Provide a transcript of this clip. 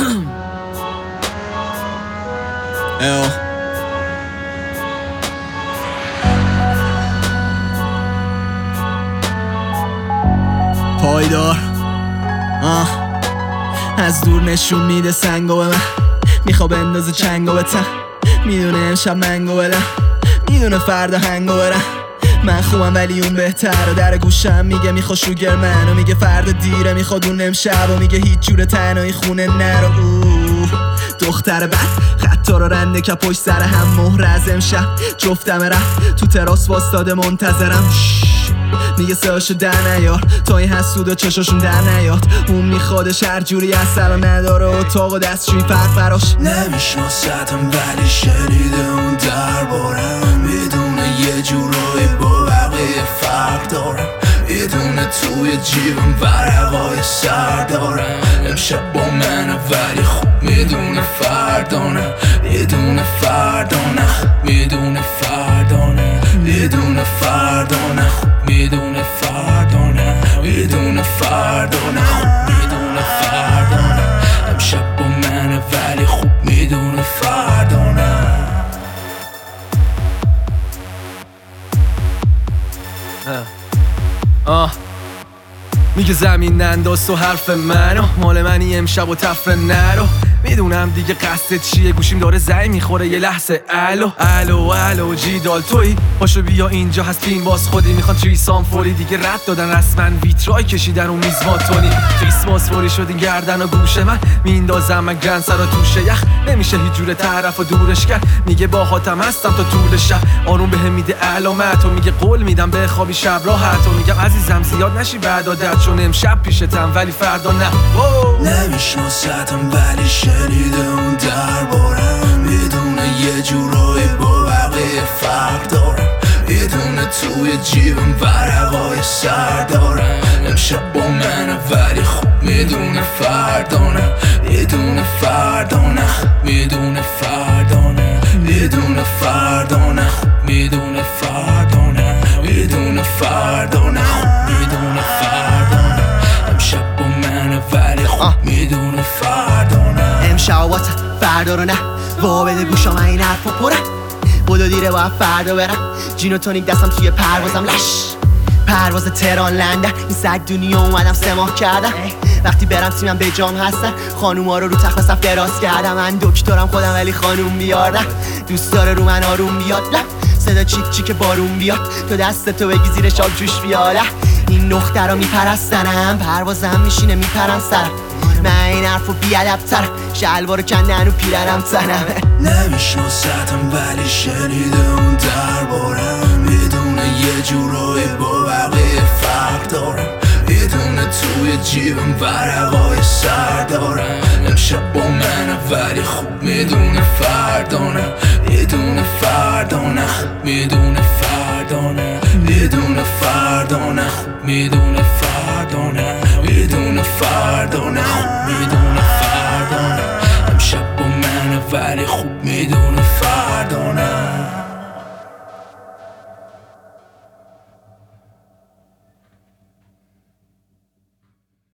پایدار از دور نشون میده سنگو به من، میخوا بندازه چنگو به تن، میدونه امشب منگو بدم، میدونه فردا هنگو برم. من خوبم ولی اون بهتر و در گوشم میگه میخوا شوگر منو، میگه فردا دیره میخواد اون امشب و میگه هیچ جور تنهایی خونه نرو. دختر بد خطا رو رنده که پشت سر هم مهر از امشب جفتم رفت تو تراس واستاده منتظرم. میگه سهاشو در نیار تا این حسود و چشاشون در نیاد، اون میخوادش هر جوری اصلا نداره اتاق و دستشوی فرق براش نمیشناستم ولی شنیده اون دربارم، میدونه یه جورایی با بقیه فرق دارم، میدونه توی جیبم ورقای سر دارم. امشب با منه ولی خوب میدونه فردانه، میدونه فردانه، میدونه فردانه، میدونه فردانه، میدونه فردانه، میدونه فردانه، میدونه فردانه. امشب با منه ولی خوب میدونه فردانه. میگه زمین ننداز تو حرف منو، مال منی امشب و تفره نرو، میدونم دیگه قصدت چیه، گوشیم داره زنگ میخوره یه لحظه. الو الو الو جیدال تویی؟ پاشو بیا اینجا هست پین باز خودی، میخوان تریسام فوری دیگه رد دادن رسما، ویترای کشیدن و میزماتونی، کریسماس فوری شدین گردن و گوش من، میندازم من گرن سر و توشه یخ، نمیشه هیچ جور طرف و دورش کرد، میگه با خاتم هستم تا طول شب، آروم بهم میده علامت و میگه قول میدم به خوابی شب راحت، و میگم عزیزم زیاد نشی بعد عادت، چون امشب پیشتم ولی فردا نه. نمیشناستم ولی شنیده اون دربارم، میدونه یه جورایی با بقیه فرق دارم، میدونه توی جیبم ورقای سر دارم. امشب با منه ولی خوب میدونه فردانه، میدونه فردانه، میدونه فردانه، میدونه فردانه، میدونه فردانه، میدونه فردانه، میدونه فردانه. امشب با منه ولی خوب میدونه فردانه. امشب واسه فردا رو نه وا بده گوشا، من این حرفو پره بودو دیره باید فردا برم، جین و تونیک دستم توی پروازم لش پرواز تهران لندن، این سگ دنیا اومدم 3 ماه کردم، وقتی برم تیمم به جام هستن، خانوما رو تخت بستم دراز کردم، من دکترم خودم ولی خانوم بیارم، دوست داره رو من آروم بیاد، صدا چیک چیک بارون بیاد، تو دست تو بگی زیر شال جوش بیاد، این دختر رو میپرستنم، پروازم میشینه میپرن سرم، من این حرفو بیادبترم، شلوارو کندن و پیرنم تنم. نمیشناستم ولی شنیده اون دربارم، میدونه یه جورایی با بقیه فرق دارم، میدونه توی جیبم ورقای سر دارم. امشب با منه ولی خوب میدونه فردانه، میدونه فردانه، میدونه فردانه، میدونه فردانه، میدونه